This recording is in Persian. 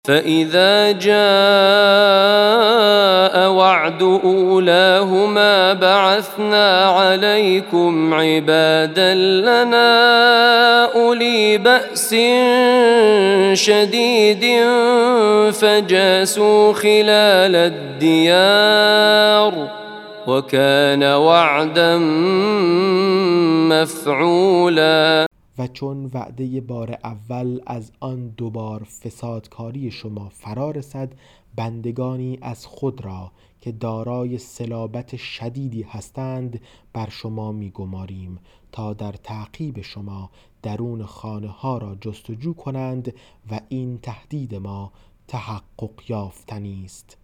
فإذا جاء وعد أولاهما بعثنا عليكم عبادا لنا أولي بأس شديد فجاسوا خلال الديار وكان وعدا مفعولا. و چون وعده بار اول از آن دوبار فسادکاری شما فرا رسد، بندگانی از خود را که دارای صلابت شدیدی هستند بر شما می‌گماریم تا در تعقیب شما درون خانه ها را جستجو کنند و این تهدید ما تحقق یافتنی است.